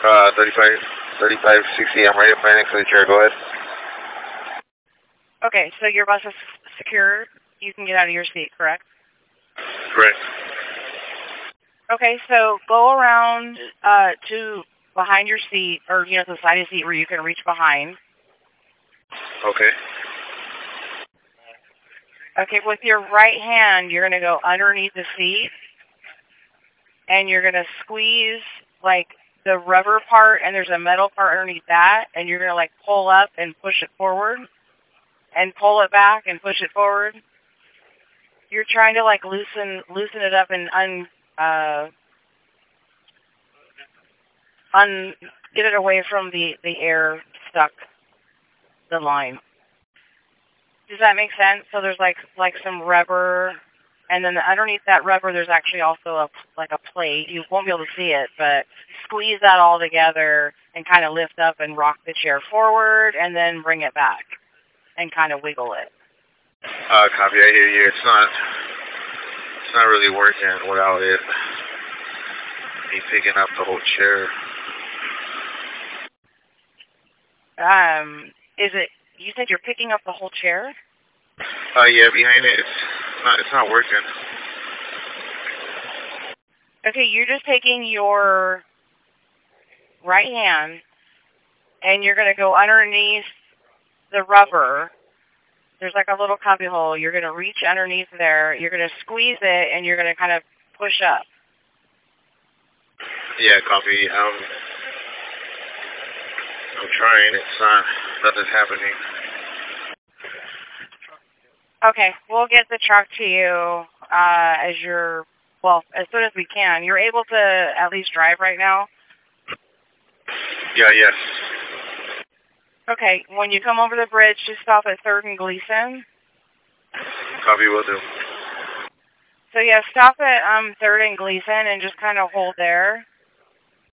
3560, I'm right next to the chair. Go ahead. Okay, so your bus is secure. You can get out of your seat, correct? Correct. Okay, so go around to behind your seat, or, to the side of the seat where you can reach behind. Okay. Okay, with your right hand, you're going to go underneath the seat, and you're going to squeeze, the rubber part, and there's a metal part underneath that, and you're going to, pull up and push it forward, and pull it back and push it forward. You're trying to, loosen it up and get it away from the air stuck the line. Does that make sense? So there's some rubber, and then underneath that rubber there's actually also a plate. You won't be able to see it, but squeeze that all together and kind of lift up and rock the chair forward, and then bring it back and kind of wiggle it. Copy. I hear you. It's not really working without it. Me picking up the whole chair. Is it? You said you're picking up the whole chair? Yeah, behind it. It's not working. Okay, you're just taking your right hand and you're going to go underneath the rubber. There's a little cubby hole. You're going to reach underneath there. You're going to squeeze it, and you're going to kind of push up. Yeah, copy. I'm trying. Nothing's happening. Okay, we'll get the truck to you as soon as we can. You're able to at least drive right now? Yeah, yes. Okay, when you come over the bridge, just stop at 3rd and Gleason. Copy, will do. So, yeah, stop at 3rd and Gleason and just kind of hold there.